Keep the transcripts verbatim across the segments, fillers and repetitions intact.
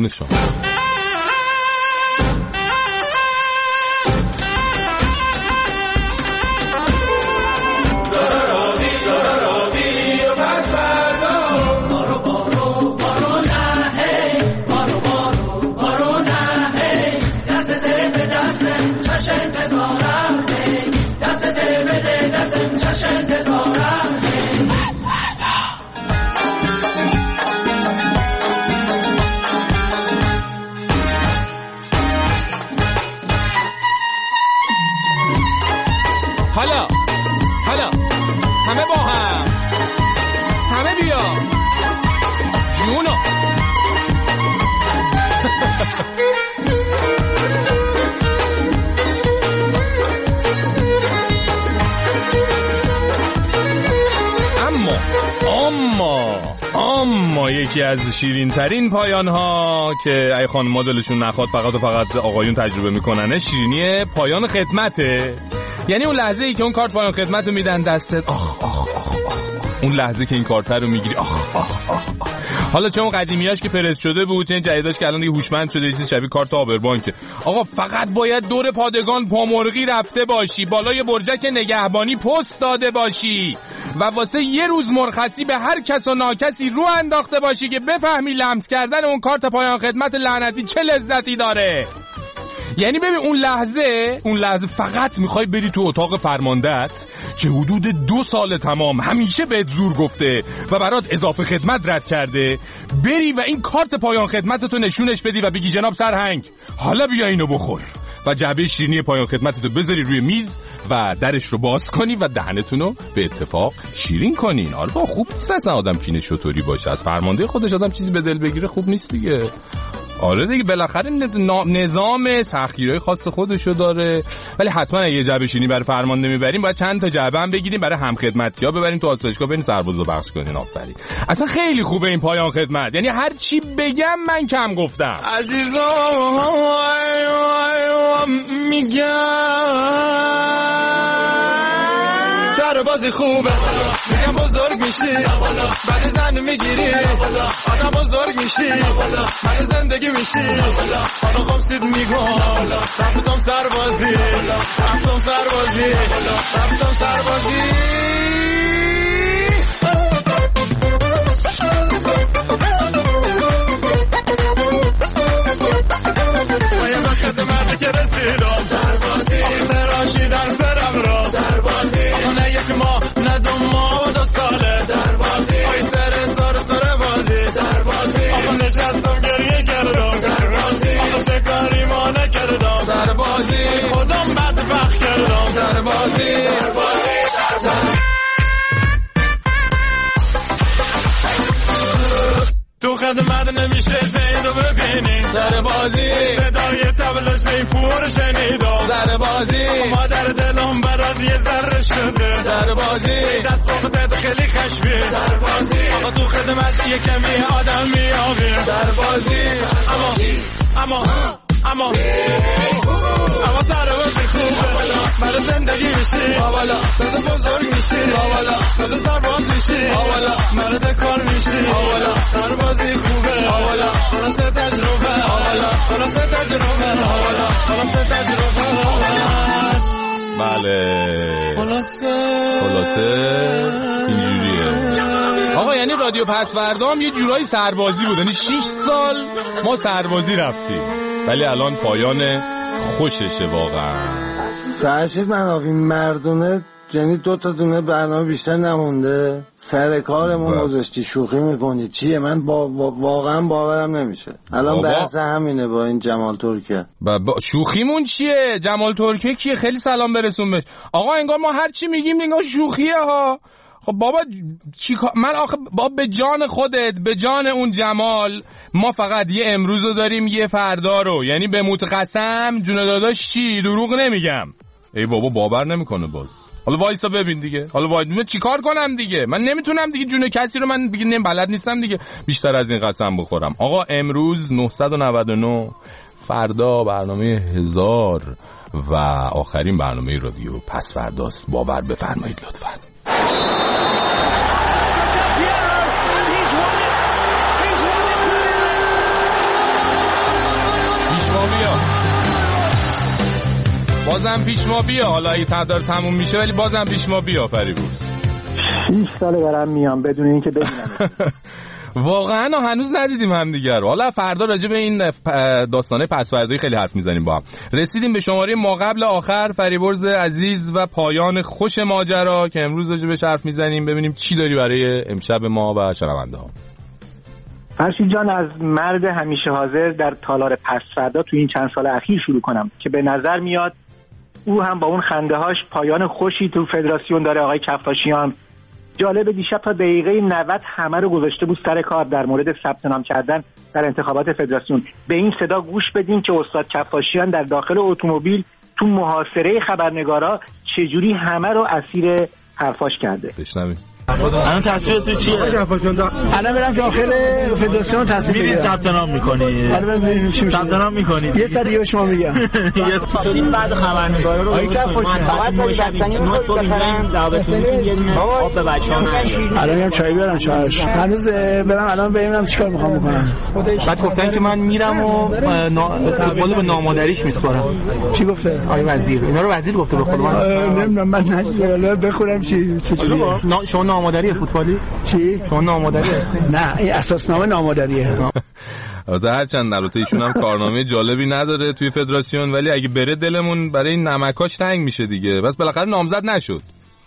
قربون شما. حالا حالا همه با هم، همه بیا جونو. اما اما اما یکی از شیرین ترین پایان ها که ای خانم دلشون نخواد فقط و فقط آقایون تجربه میکننه، شیرینی پایان خدمته. یعنی اون لحظه ای که اون کارت پایان خدمت رو میدن دستت، آخ آخ آخ آخ، اون لحظه که این کارت رو میگیری، آخ آخ آخ. حالا چه اون قدیمیاش که پرس شده بود، چه این جدیداش که الان دیگه هوشمند شده، چیز شبیه کارت آبربانکه. آقا فقط باید دور پادگان پامرغی رفته باشی، بالای برجک نگهبانی پست داده باشی و واسه یه روز مرخصی به هر کس و ناکسی رو انداخته باشی که بفهمی لمس کردن اون کارت پایان خدمت لعنتی چه لذتی داره. یعنی ببین اون لحظه اون لحظه فقط میخوای بری تو اتاق فرماندهت که حدود دو سال تمام همیشه بهت زور گفته و برات اضافه خدمت رد کرده، بری و این کارت پایان خدمتتو نشونش بدی و بگی جناب سرهنگ حالا بیا اینو بخور، و جعبه شیرینی پایان خدمتتو بذاری روی میز و درش رو باز کنی و دهنتونو به اتفاق شیرین کنین. آره با خوب نیست اصلا آدم کینه شطوری باشه، از فرمانده خودش آدم چیزی به دل بگیره خوب نیست دیگه. آره دیگه بالاخره نظام سختگیرهای خاص خودشو داره، ولی حتما اگه یه جعبه شیرینی برای فرمانده میبریم باید چند تا جعبه هم بگیریم برای همخدمتی‌ها ببریم تو آسایشگاه برین سربازو بخش کنین. آفرین، اصلا خیلی خوبه این پایان خدمت، یعنی هر چی بگم من کم گفتم. عزیزم میگم سربازی خوبه، میگم بزرگ میشی بعد زن میگیری، آدم بزرگ میشی بعد زندگی میشی. حالا خمسید میگم رفتم سربازی، رفتم سربازی، رفتم سربازی. باید خدمت که رسیدم سربازی، فراشیدن سرم را سربازی، نه یک ماه نه دو ماه و دو ساله سربازی، آی سر سر سر بازی سربازی، آقا نشستم گریه کردم سربازی، آقا چه کاری ما نکردم سربازی، خودم بدبخت کردم سربازی، سربازی سربازی. تو خدمت نمیشه زید رو ببینی سربازی، صدای طبل شیپور شنیدم سربازی، مادر دلم برات یه ذره شده سربازی، دست باختت خیلی خشبی سربازی، آقا تو خدمت یه کمی آدم میابی سربازی، اما اما اما اما سربازی خوبه، برای زندگی میشی آوالا، تازه بزرگ میشی آوالا، تازه سرباز میشی آوالا، مرد کار میشی آوالا، سربازی خوبه آوالا، خلاصه تجربه آوالا، خلاصه تجربه آوالا، خلاصه تجربه آوالا. بله خلاصه خلاصه اینجوریه آقا. یعنی رادیو پسوردا هم یه جورایی سربازی بود، یعنی شش سال ما سربازی رفتیم، ولی الان پایان خوششه واقعا. فرشید منافی مردونه، یعنی دو تا دونه برنامه بیشتر نمونده، سر کارمون گذاشتی شوخی میکنی چیه؟ من با, با واقعا باورم نمیشه. الان بحث همینه با این جمال ترکه. با, با شوخیمون چیه؟ جمال ترکه کیه؟ خیلی سلام برسون بهش. آقا انگار ما هر چی میگیم انگار شوخیه ها. خب بابا چی من آخه بابا به جان خودت، به جان اون جمال، ما فقط یه امروزو داریم یه فردا رو، یعنی به متقسم جون داداش چی دروغ نمیگم. ای بابا باور نمیکنه باز. حالا وایسا ببین دیگه، حالا وای من چیکار کنم دیگه؟ من نمیتونم دیگه جون کسی رو من دیگه نم بلد نیستم دیگه بیشتر از این قسم بخورم. آقا امروز نهصد و نود و نه، فردا برنامه هزار و آخرین برنامه رادیو پس فرداست. باور بفرمایید لطفاً. بازم پیش ما بیا، حالا اگه تقدر تموم میشه ولی بازم پیش ما بیا فریبرز. شیش ساله دارم میام بدون اینکه ببینم. واقعا هنوز ندیدیم همدیگر رو. حالا فردا راجع به این داستانه پسوردهی خیلی حرف میزنیم با هم. رسیدیم به شماره ما قبل آخر فریبرز عزیز و پایان خوش ماجرا که امروز راجع بهش حرف میزنیم. ببینیم چی داری برای امشب ما و شنونده ها. فرشید جان، از مرد همیشه حاضر در تالار پسوردا تو این چند سال اخیر شروع کنم که به نظر میاد او هم با اون خنده هاش پایان خوشی تو فدراسیون داره. آقای کفاشیان جالب، دیشب تا دقیقه نود همه رو گذاشته بود سر کار در مورد ثبت نام کردن در انتخابات فدراسیون. به این صدا گوش بدین که استاد کفاشیان در داخل اتومبیل تو محاصره خبرنگارا چجوری همه رو اسیر حرفاش کرده. بشنوید. الان تصویر تو چیه؟ الان میرم داخل فدراسیون تصویر میری ثبت نام می‌کنی. الان ببینیم چی میشه. ثبت نام می‌کنی. یه سری دیگه شما میگم. یه سری بعد خبرنگارا رو فقط سری بستنی رو بخرم. دعوتتون یه دونه آب به بچه‌ها. الان میرم چای بیارم شاش. هنوز برم الان ببینم چیکار می‌خوام بکنم. بعد گفتن که من میرم و فوتبال به نامادریش میسپارم. چی گفته؟ آقای وزیر. اینا رو وزیر گفته به خود من. نمیدونم من نشیدم. بخورم چی چی. شما نامادری فوتبالی؟ چی؟ شما نامادری هستی؟ نه این اساسنامه نامادریه. البته هرچند البته ایشون هم کارنامه جالبی نداره توی فدراسیون، ولی اگه بره دلمون برای این نمکاش تنگ میشه دیگه. بس بالاخره نامزد نشد.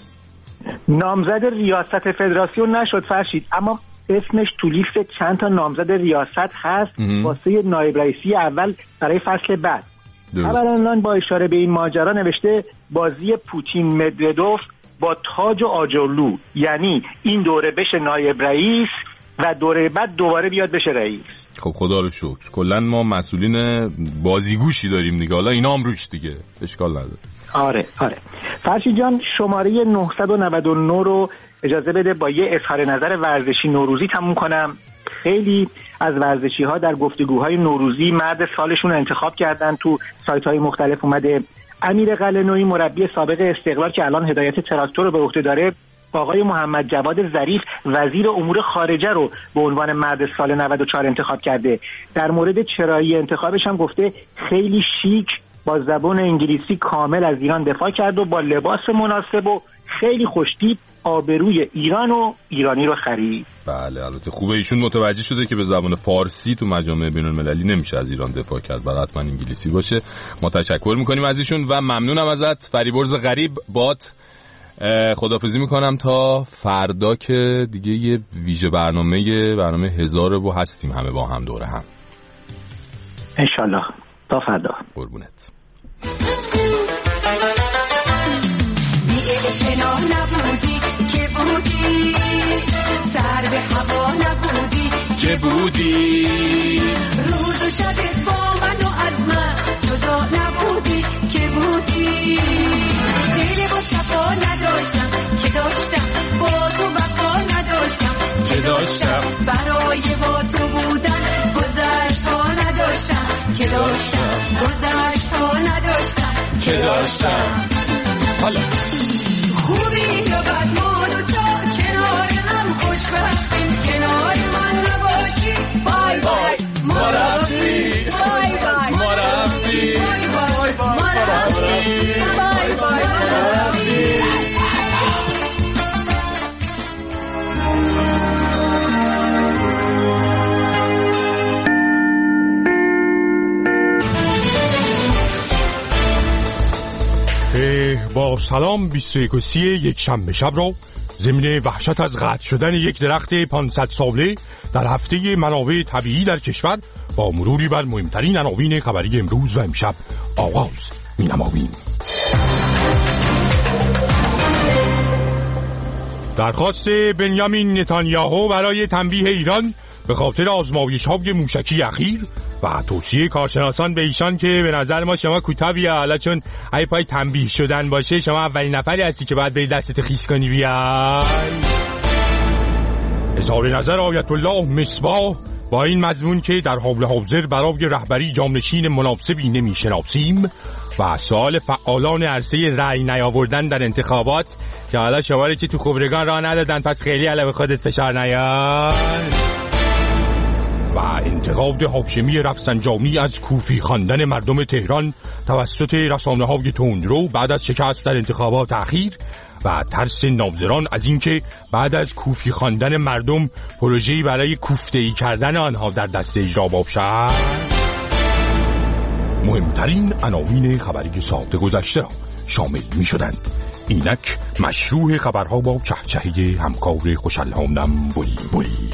نامزد ریاست فدراسیون نشد فرشید، اما اسمش تو لیست چند تا نامزد ریاست هست واسه نایب رئیسی اول برای فصل بعد. خبرنگار با اشاره به این ماجرا نوشته بازی پوتین مدردوف با تاج و آجرلو، یعنی این دوره بشه نایب رئیس و دوره بعد دوباره بیاد بشه رئیس. خب خدا رو شکر. کلا ما مسئولین بازیگوشی داریم دیگه، حالا اینا هم روش دیگه اشکال نداره. آره آره. فرشید جان، شماره نهصد و نود و نه رو اجازه بده با یه اظهار نظر ورزشی نوروزی تموم کنم. خیلی از ورزشی ها در گفتگوهای نوروزی مرد سالشون رو انتخاب کردن، تو سایت های مختلف اومده. امیر قلعه‌نویی مربی سابق استقلال که الان هدایت تراکتور رو به عهده داره، آقای محمد جواد ظریف وزیر امور خارجه رو به عنوان مرد سال نود و چهار انتخاب کرده. در مورد چرایی انتخابش هم گفته خیلی شیک با زبان انگلیسی کامل از ایران دفاع کرد و با لباس مناسب و خیلی خوشتیپ آبروی ایران و ایرانی رو خرید. بله البته خوبه ایشون متوجه شده که به زبان فارسی تو مجامع بین‌المللی نمیشه از ایران دفاع کرد، باید حتما انگلیسی باشه. ما تشکر میکنیم از ایشون و ممنونم ازت فریبرز غریب. بات خداحافظی میکنم تا فردا که دیگه یه ویژه برنامه برنامه هزاره و هستیم همه با هم دوره هم انشالله. تا فردا. قربونت. اطلاع نبودی که بودی، سر به هوا نبودی که بودی، روز و شب با من و از من جدا نبودی که بودی، دل با صفا نداشتم که داشتم، با تو وفا نداشتم که داشتم، برای با تو بودن گذشت ها نداشتم که داشتم، گذشت ها نداشتم که داشتم. حالا خوبی یا بد ما دو تا کنار هم خوشبختیم، کنار من نباشی بای بای ما رفتی، بای بای ما رفتی، بای بای ما رفتی، بای بای ما رفتی. با سلام بیست و یک و سی یک شنبه شب را ضمن وحشت از قطع شدن یک درخت پانصد ساله در هفته منابع طبیعی در کشور با مروری بر مهمترین عناوین خبری امروز و امشب آغاز می‌نماییم. درخواست بنیامین نتانیاهو برای تنبیه ایران به خاطر آزمایش‌های موشکی اخیر و توصیه کارشناسان به ایشان که به نظر ما شما کوتاه بیا، حالا چون ای پای تنبیه شدن باشه شما اولین نفری هستی که باید بری دستت خیس کنی بیای. اظهار نظر آیت الله مصباح با این مضمون که در حال حاضر برای رهبری جامنشین مناسبی نمی‌شناسیم و سوال فعالان عرصه رأی نیاوردن در انتخابات که حالا شما رو که تو خبرگان راه ندادن پس خیلی علاوه خودت فشار نیار. و انتقاد هاشمی رفسنجانی از کوفی خواندن مردم تهران توسط رسانه‌های تندرو بعد از شکست در انتخابات اخیر و ترس ناظران از اینکه بعد از کوفی خواندن مردم پروژه‌ای برای کوفته‌ای کردن آنها در دست اجرا باشد، مهمترین عناوین خبری ساعت گذشته را شامل می شدند. اینک مشروع خبرها با چهچهه همکار خوش‌الحالم بولی بولی.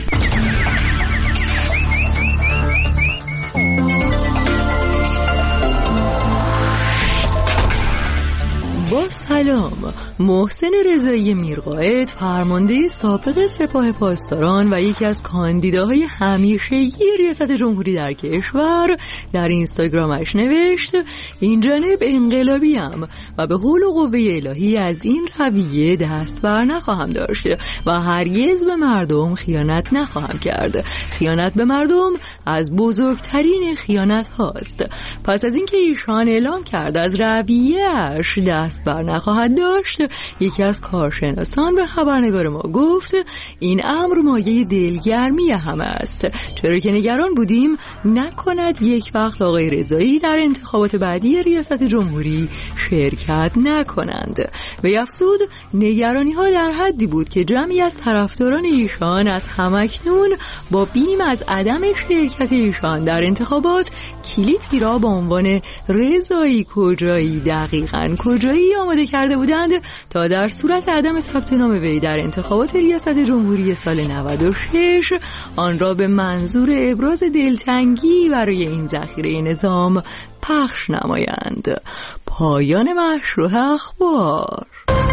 با سلام، محسن رضایی میرقائد، فرمانده سابق سپاه پاسداران و یکی از کاندیداهای همیشگی ریاست جمهوری در کشور، در اینستاگرامش نوشت این جانب انقلابیم و به حول و قوه الهی از این رویه دست بر نخواهم داشت و هرگز به مردم خیانت نخواهم کرد. خیانت به مردم از بزرگترین خیانت هاست. پس از اینکه ایشان اعلام کرد از رویه‌اش دست بر نخواهد داشت، یکی از کارشناسان به خبرنگار ما گفت این امر مایه دلگرمی همه است، چرا که نگران بودیم نکند یک وقت آقای رضایی در انتخابات بعدی ریاست جمهوری شرکت نکنند. و افزود نگرانی ها در حدی بود که جمعی از طرفداران ایشان از همکنون با بیم از عدم شرکت ایشان در انتخابات کلیپی را با عنوان رضایی کجایی دقیقاً کجایی آماده کرده بودند تا در صورت عدم ثبت نام وی در انتخابات ریاست جمهوری سال نود و شش آن را به منظور ابراز دلتنگی برای این ذخیره نظام پخش نمایند. پایان مشروع اخبار.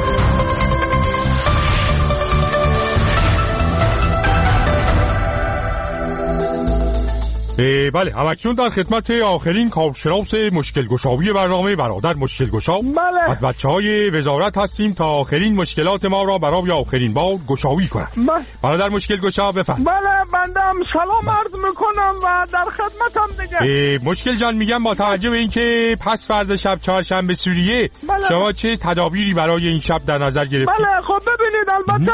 بله، همکنون در خدمت آخرین کارشناس مشکل گشایی برنامه برادر مشکل گشا بله. از بچه های وزارت هستیم تا آخرین مشکلات ما را برای آخرین بار گشایی کنم. بله. برادر مشکل گشا بفرم. بله، بندم سلام عرض میکنم و در خدمتم دیگه. مشکل جان میگم با توجه به اینکه پس فردا شب چهارشنبه سوریه، بله. شما چه تدابیری برای این شب در نظر گرفتید؟ بله، خب ببینید البته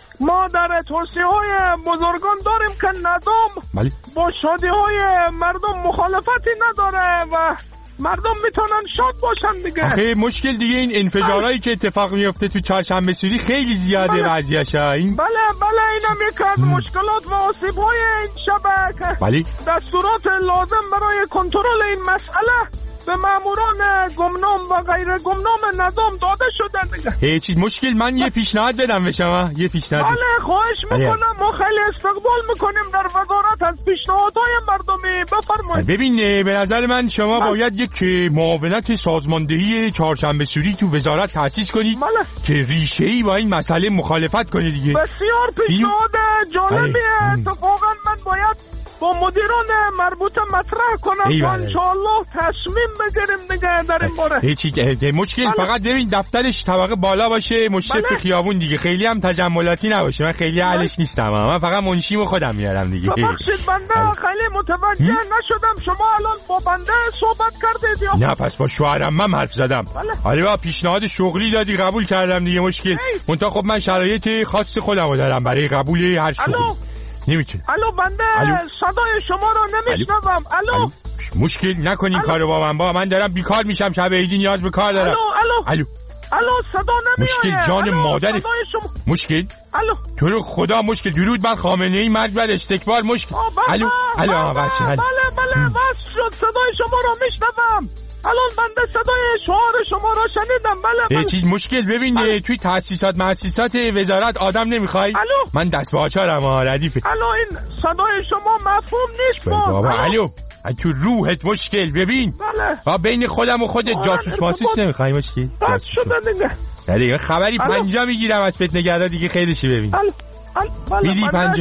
ما در توصیه های بزرگان داریم که ندام بله. با شادی های مردم مخالفتی نداره و مردم میتونن شاد باشن دیگه. آخه مشکل دیگه این انفجارهایی که اتفاق میفته تو چهارشنبه سوری خیلی زیاده بله. وضعیشه این. بله بله اینم یک از مشکلات و آسیب های این شبه که بله. دستورات لازم برای کنترل این مسئله به ماموران گمنام و غیر گمنام نظام داده شده دیگه. هیچ چیز مشکل من یه پیشنهاد بدم به شما، یه پیشنهاد. بله خواهش میکنم، ما خیلی استقبال میکنیم در وزارت از پیشنهادهای مردمی، بفرمایید. ببین به نظر من شما بله. باید یک معاونت سازماندهی چهارشنبه سوری تو وزارت تأسیس کنید بله. که ریشه‌ای با این مسئله مخالفت کنید دیگه. بسیار پیشنهاد جالبیه. اتفاقا من باید با مدیران مربوطه مطرح کنم تا انشاءالله تصمیم بگیریم دیگه در این باره. هیچی مشکل بله. فقط ببین دفترش طبقه بالا باشه، مشرف بله. خیابون دیگه، خیلی هم تجملاتی نباشه. من خیلی اهلش نیستم، من فقط منشیمو خودم میارم دیگه. ببخشید بنده خیلی متوجه نشدم، شما الان با بنده صحبت کردید یا نه؟ پس با شوهرم من حرف زدم. آره با پیشنهاد شغلی دادی قبول کردم دیگه. مشکل منتها خب من شرایط خاص خودمو دارم برای قبول هر شغلی. نمیتونه. الو بنده الو. صدای شما رو نمیشنوم. الو. الو مشکل نکنین کارو با من، با من دارم بیکار میشم، شب عیدی نیاز به کار دارم. الو الو الو الو صدا نمیاد. مشکل جان مادر شما... مشکل الو تو رو خدا مشکل درود بر خامنه ای، مرگ بر استکبار. مشکل الو الو بس بله بله بس شد، صدای شما رو میشنوم. الان بنده صدای شعار شما را شنیدم. بله بله. چیز مشکل ببین الو. توی تاسیسات مؤسسات وزارت آدم نمیخوای؟ الو من دست به آچارم ها ردیفه. الو این صدای شما مفهوم نیست بابا. الو تو روحت مشکل ببین بله. و بین خودم و خودت جاسوس ماسوس نمیخوای مشکل؟ بس شده دیگه. دیگه خبری پنجا میگیرم از فتنه گردا دیگه خیرشی ببین. الو الو میدی پنجا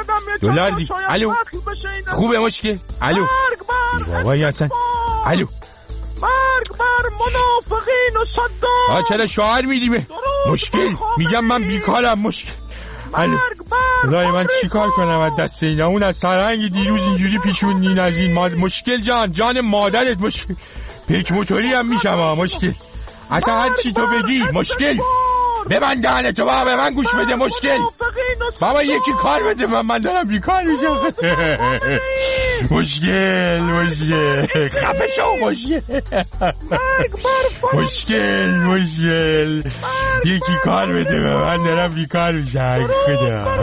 دلار دیگه. الو خوبه مشکل. الو بابا یاسن. الو مرگ بر منافقین و صدام. آ چرا شعار میدیم؟ مشکل میگم من بیکارم. مشکل مرگ بر من چیکار کنم از دست اینا؟ اون از سرهنگ دیروز اینجوری پیشونین از این ماد... مشکل جان جان مادرت. مشکل پیک موتوری هم میشم ها. مشکل اصلا هر چی تو بگی. مشکل ببند دهنتو بابا، به من گوش بده. مشکل بابا یکی کار بده، من من دارم بیکار میشم. مشکل مشکل خفه شو. مشکل مشکل مشکل یکی کار بده، من دارم بیکار میشم. خدا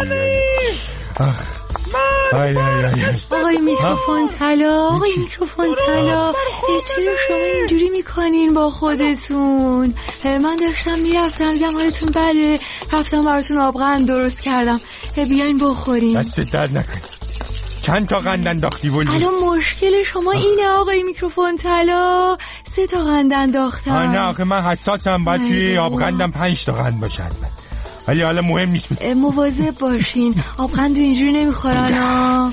آی آی آی. آقای میکروفون طلا، آقای میکروفون طلا، چرا شما اینجوری میکنین با خودتون؟ من داشتم میرفتم دیدم حالتون بده، رفتم براتون آبقند درست کردم، بیاین بخورین. دست درد نکن. چند تا قند انداختی ولی؟ الان مشکل شما اینه آقای میکروفون طلا، سه تا قند انداختم. نه آخه من حساسم، باید توی آبقندم پنج تا قند باشن، ولی حالا مهم نیست. مواظب باشین، آبقند اینجوری نمیخورن ها.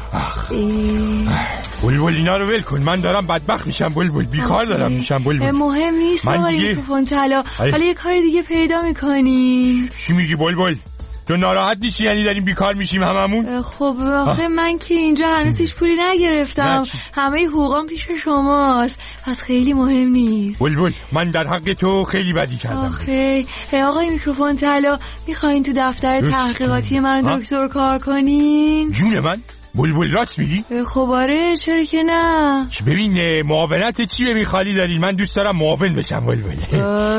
بلبل اینا رو ول کن، من دارم بدبخت میشم بلبل، بیکار دارم میشم بلبل. مهم نیست آقای میکروفون طلا، حالا یه کار دیگه پیدا میکنی. چی میگی بلبل؟ تو ناراحت نیستی یعنی داریم بیکار میشیم هممون؟ خب آخه من که اینجا هنوز هیچ پولی نگرفتم، همه حقوقام پیش شماست، پس خیلی مهم نیست. بلبل من در حق تو خیلی بدی کردم. آخه آقای میکروفون طلا، میخواین تو دفتر تحقیقاتی من دکتر کار کنین؟ جون من بلبل راست میگی؟ خب آره، چرا که نه. ببین معاونت چی ببین خالی دارین، من دوست دارم معاون بشم بلبل.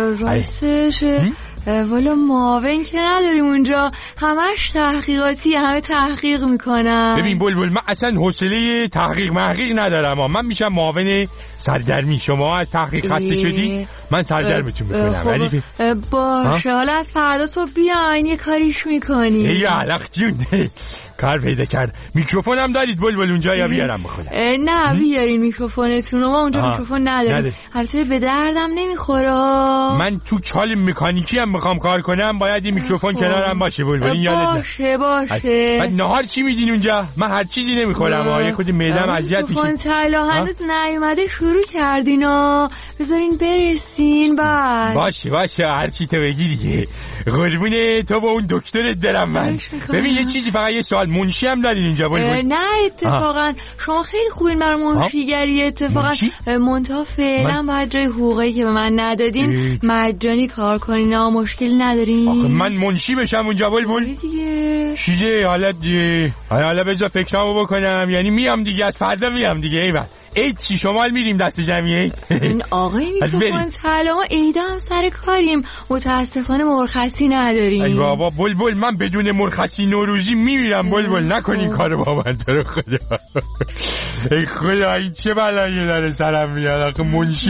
راستش والا معاون که نداریم اونجا، همش تحقیقاتی، همه تحقیق میکنم. ببین بلبل من اصلا حوصله تحقیق محقیق ندارم، من میشم معاون سرگرمی. شما از تحقیق خسته شدی، من سرگرمتون میکنم. خب باشه، حالا از فردا صبح بیاین یه کاریش میکنی. ای علق جون کار پیدا کرد. میکروفون هم دارید بلبل اونجا یا بیارم بخونم؟ نه بیارین میکروفونتون، ما اونجا آه. میکروفون نداریم، البته به دردم نمیخوره. من تو چال مکانیکی هم میخوام کار کنم، باید این میکروفون کنارم باشه بلبل، این یادت باشه باشه. بعد نهار چی میدین اونجا؟ من هر چیزی نمیخورم، یه خود معده‌م اذیت میشه. میکروفون طلا هنوز نیومده، شروع کردینا، بذارین برسین بعد. باشه باشه هر چی تو بگی دیگه. قربونه تو با اون دکترت دلم من. ببین یه چیزی، فقط یه سوال، منشی هم دارین اینجا بلبل؟ نه اتفاقا شما خیلی خوبین بر منشیگری، اتفاقا منتها فعلا من... باید جای حقوقی که به من ندادین مجانی کار کنین، مشکل ندارین. آخه من منشی بشم اونجا بلبل؟ چیزه حالا دیگه، حالا بذار فکرامو بکنم، یعنی میام دیگه، از فردا میام دیگه. ایول عید چی شمال میریم دست جمعی عید؟ این آقای میکروفون طلا، عید هم سر کاریم، متاسفانه مرخصی نداریم. ای بابا بلبل من بدون مرخصی نوروزی میمیرم بلبل، نکنین کارو با من تو رو خدا. ای خدا این چه بلایی داره سرم میاد آخه منشی.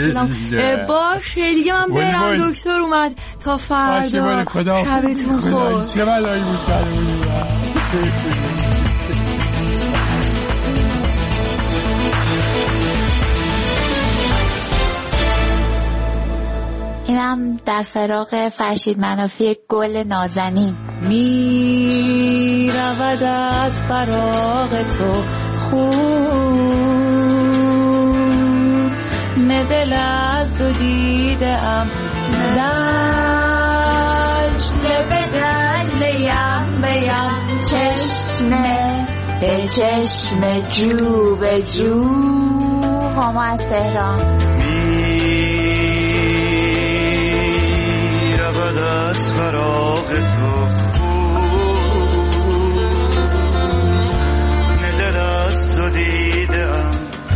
باشه دیگه من برم، دکتر اومد تا فردا. شبتون خوش. چه بلایی بود کردم. اینم در فراق فرشید منافی گل نازنین. می رود از فراق تو خون، ندل از دو دیده ام دجله به دجله یم بیم، چشمه به چشم جو به جو. هما از تهران. از فراق تو خون، ندل از تو دیدم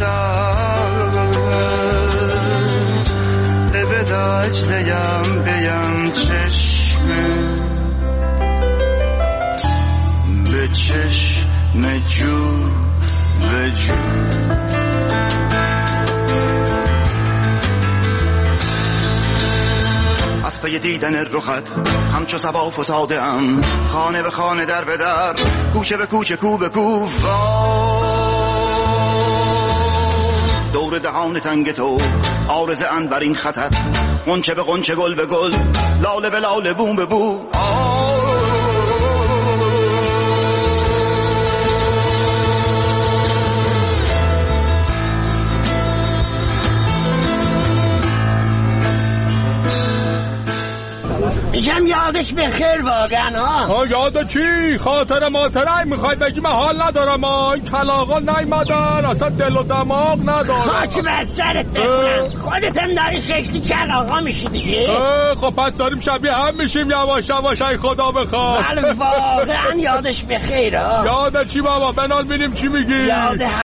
لب دجلیم بیم، چشمه به چشم جو به جو. پی دیدن رخت همچو صبا فتاده ام، خانه به خانه در به در، کوچه به کوچه کو به کو. دور دهان تنگ تو عارض اند بر این خطت، غنچه به غنچه گل به گل، لاله به لاله بوم به بو. میگم یادش بخیر واقعا ها. ها یاد چی؟ خاطر ماتره میخوای بگی من حال ندارم ها. این کلاغا نیمدن اصلا دل و دماغ ندارم. خاک بر سرت بخونم. خودت هم داری شکلی کلاغا میشی دیگه. خب پس داریم شبیه هم میشیم یواش یواش. ای خدا بخواد. بله واقعا یادش بخیر ها. یاد چی بابا؟ بنال بینیم چی میگی؟ یاد